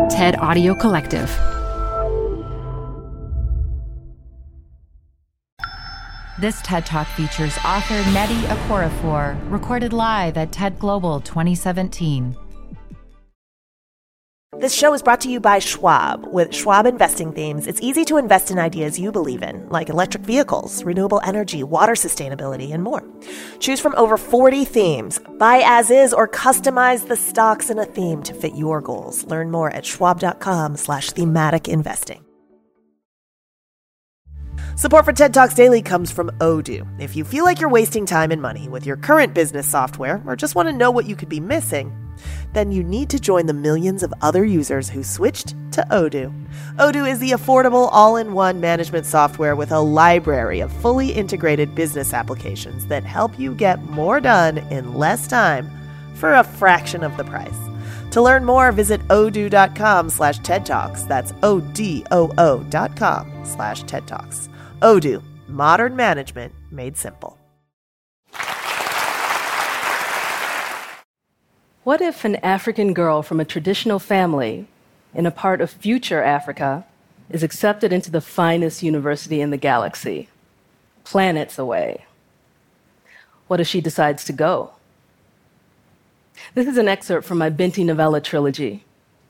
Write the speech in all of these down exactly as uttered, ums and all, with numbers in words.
TED Audio Collective. This TED Talk features author Nnedi Okorafor, recorded live at TED Global twenty seventeen. This show is brought to you by Schwab. With Schwab investing themes, it's easy to invest in ideas you believe in, like electric vehicles, renewable energy, water sustainability, and more. Choose from over forty themes. Buy as is or customize the stocks in a theme to fit your goals. Learn more at schwab.com slash thematic investing. Support for TED Talks Daily comes from Odoo. If you feel like you're wasting time and money with your current business software or just want to know what you could be missing, then you need to join the millions of other users who switched to Odoo. Odoo is the affordable all-in-one management software with a library of fully integrated business applications that help you get more done in less time for a fraction of the price. To learn more, visit odoo.com slash TED Talks. That's O-D-O-O dot com slash TED Talks. Odoo, modern management made simple. What if an African girl from a traditional family in a part of future Africa is accepted into the finest university in the galaxy, planets away? What if she decides to go? This is an excerpt from my Binti novella trilogy.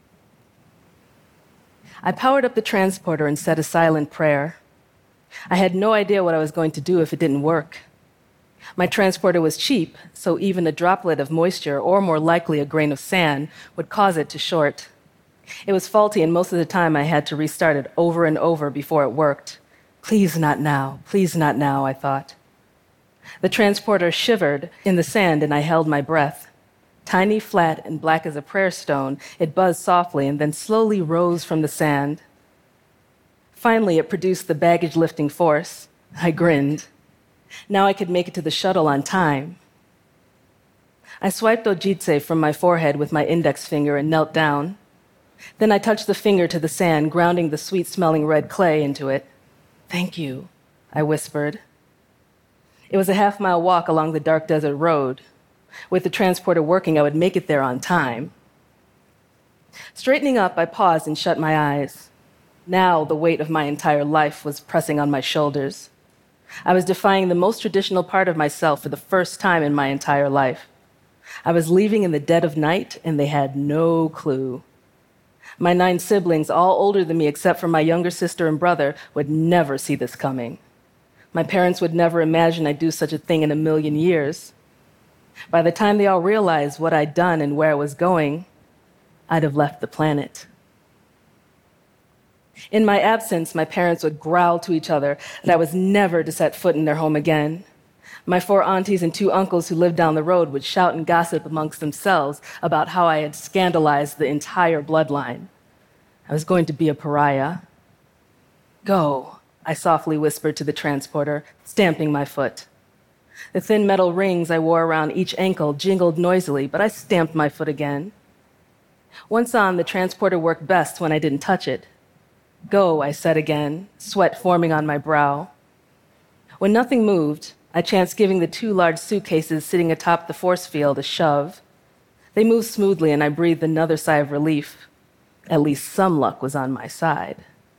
I powered up the transporter and said a silent prayer. I had no idea what I was going to do if it didn't work. My transporter was cheap, so even a droplet of moisture, or more likely a grain of sand, would cause it to short. It was faulty, and most of the time I had to restart it over and over before it worked. Please not now, please not now, I thought. The transporter shivered in the sand, and I held my breath. Tiny, flat, and black as a prayer stone, it buzzed softly and then slowly rose from the sand. Finally, it produced the baggage-lifting force. I grinned. Now I could make it to the shuttle on time. I swiped Ojitse from my forehead with my index finger and knelt down. Then I touched the finger to the sand, grounding the sweet-smelling red clay into it. Thank you, I whispered. It was a half-mile walk along the dark desert road. With the transporter working, I would make it there on time. Straightening up, I paused and shut my eyes. Now the weight of my entire life was pressing on my shoulders. I was defying the most traditional part of myself for the first time in my entire life. I was leaving in the dead of night, and they had no clue. My nine siblings, all older than me except for my younger sister and brother, would never see this coming. My parents would never imagine I'd do such a thing in a million years. By the time they all realized what I'd done and where I was going, I'd have left the planet. In my absence, my parents would growl to each other that I was never to set foot in their home again. My four aunties and two uncles who lived down the road would shout and gossip amongst themselves about how I had scandalized the entire bloodline. I was going to be a pariah. Go, I softly whispered to the transporter, stamping my foot. The thin metal rings I wore around each ankle jingled noisily, but I stamped my foot again. Once on, the transporter worked best when I didn't touch it. Go, I said again, sweat forming on my brow. When nothing moved, I chanced giving the two large suitcases sitting atop the force field a shove. They moved smoothly, and I breathed another sigh of relief. At least some luck was on my side.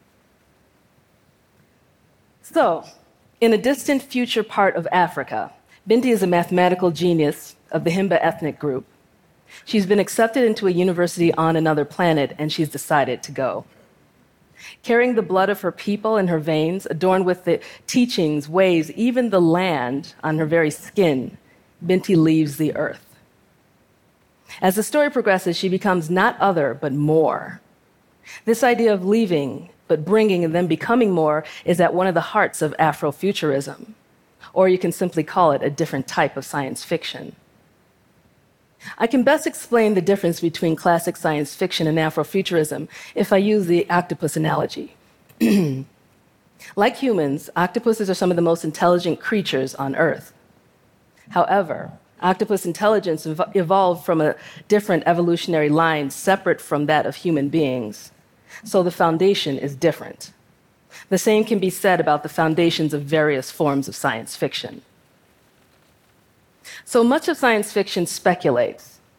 So, in a distant future part of Africa, Binti is a mathematical genius of the Himba ethnic group. She's been accepted into a university on another planet, and she's decided to go. Carrying the blood of her people in her veins, adorned with the teachings, ways, even the land on her very skin, Binti leaves the earth. As the story progresses, she becomes not other, but more. This idea of leaving, but bringing and then becoming more is at one of the hearts of Afrofuturism, or you can simply call it a different type of science fiction. I can best explain the difference between classic science fiction and Afrofuturism if I use the octopus analogy. Like humans, octopuses are some of the most intelligent creatures on Earth. However, octopus intelligence ev- evolved from a different evolutionary line separate from that of human beings, so the foundation is different. The same can be said about the foundations of various forms of science fiction. So much of science fiction speculates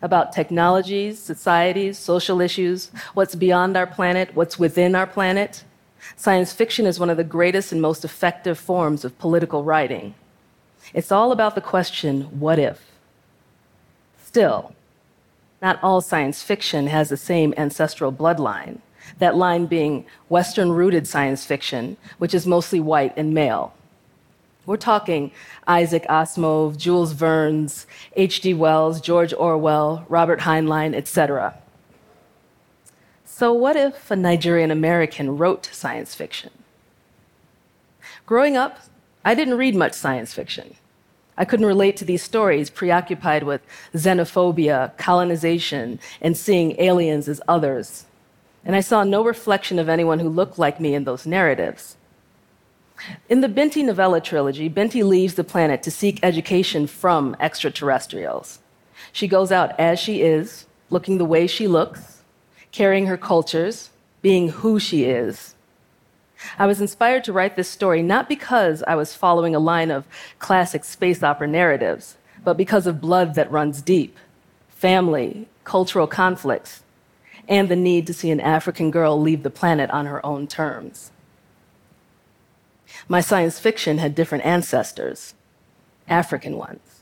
about technologies, societies, social issues, what's beyond our planet, what's within our planet. Science fiction is one of the greatest and most effective forms of political writing. It's all about the question, what if? Still, not all science fiction has the same ancestral bloodline, that line being Western-rooted science fiction, which is mostly white and male. We're talking Isaac Asimov, Jules Verne, H G Wells, George Orwell, Robert Heinlein, et cetera. So what if a Nigerian American wrote science fiction? Growing up, I didn't read much science fiction. I couldn't relate to these stories, preoccupied with xenophobia, colonization, and seeing aliens as others. And I saw no reflection of anyone who looked like me in those narratives. In the Binti novella trilogy, Binti leaves the planet to seek education from extraterrestrials. She goes out as she is, looking the way she looks, carrying her cultures, being who she is. I was inspired to write this story not because I was following a line of classic space opera narratives, but because of blood that runs deep, family, cultural conflicts, and the need to see an African girl leave the planet on her own terms. My science fiction had different ancestors, African ones.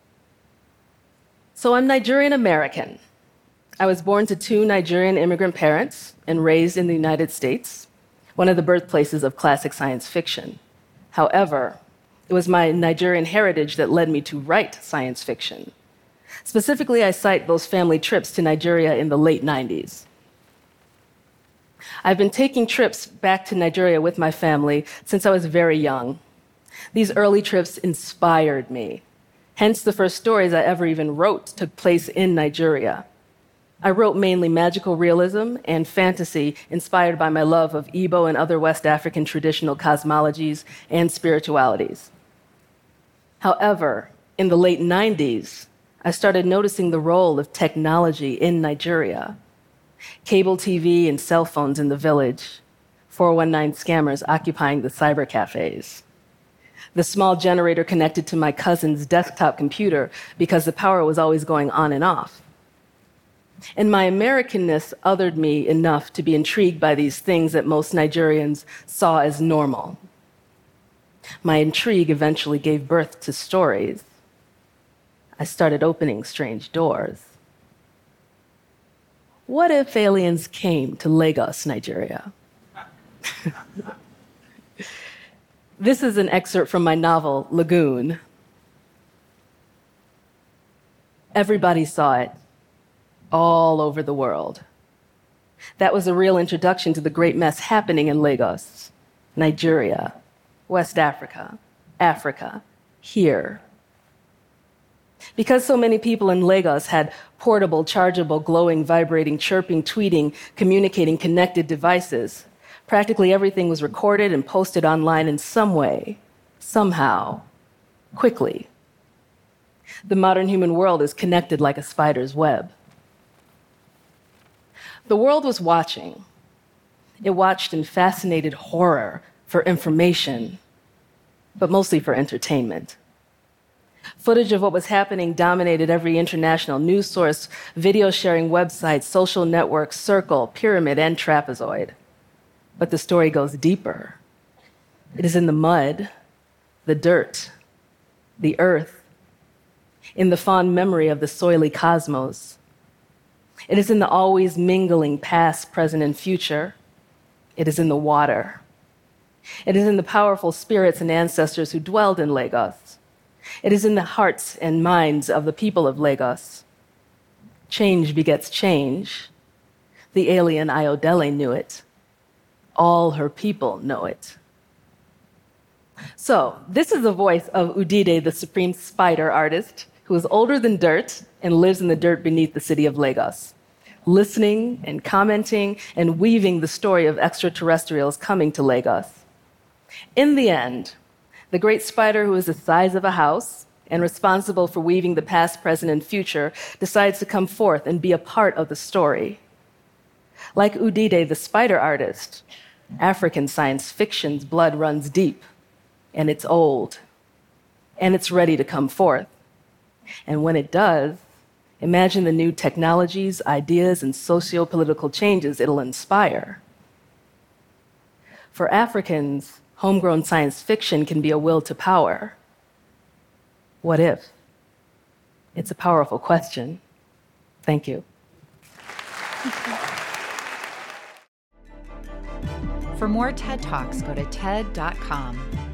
So I'm Nigerian American. I was born to two Nigerian immigrant parents and raised in the United States, one of the birthplaces of classic science fiction. However, it was my Nigerian heritage that led me to write science fiction. Specifically, I cite those family trips to Nigeria in the late nineties. I've been taking trips back to Nigeria with my family since I was very young. These early trips inspired me. Hence, the first stories I ever even wrote took place in Nigeria. I wrote mainly magical realism and fantasy inspired by my love of Igbo and other West African traditional cosmologies and spiritualities. However, in the late nineties, I started noticing the role of technology in Nigeria. Cable T V and cell phones in the village, four one nine scammers occupying the cyber cafes. The small generator connected to my cousin's desktop computer because the power was always going on and off. And my Americanness othered me enough to be intrigued by these things that most Nigerians saw as normal. My intrigue eventually gave birth to stories. I started opening strange doors. What if aliens came to Lagos, Nigeria? This is an excerpt from my novel, Lagoon. Everybody saw it, all over the world. That was a real introduction to the great mess happening in Lagos, Nigeria, West Africa, Africa, here. Because so many people in Lagos had portable, chargeable, glowing, vibrating, chirping, tweeting, communicating, connected devices, practically everything was recorded and posted online in some way, somehow, quickly. The modern human world is connected like a spider's web. The world was watching. It watched in fascinated horror for information, but mostly for entertainment. Footage of what was happening dominated every international news source, video sharing websites, social networks, Circle, Pyramid, and Trapezoid. But the story goes deeper. It is in the mud, the dirt, the earth, in the fond memory of the soily cosmos. It is in the always mingling past, present, and future. It is in the water. It is in the powerful spirits and ancestors who dwelled in Lagos. It is in the hearts and minds of the people of Lagos. Change begets change. The alien Ayodele knew it. All her people know it. So, this is the voice of Udide, the supreme spider artist, who is older than dirt and lives in the dirt beneath the city of Lagos, listening and commenting and weaving the story of extraterrestrials coming to Lagos. In the end, the great spider, who is the size of a house and responsible for weaving the past, present, and future, decides to come forth and be a part of the story. Like Udide, the spider artist, African science fiction's blood runs deep, and it's old, and it's ready to come forth. And when it does, Imagine the new technologies, ideas, and socio-political changes it'll inspire. For Africans, homegrown science fiction can be a will to power. What if? It's a powerful question. Thank you. For more TED Talks, go to T E D dot com.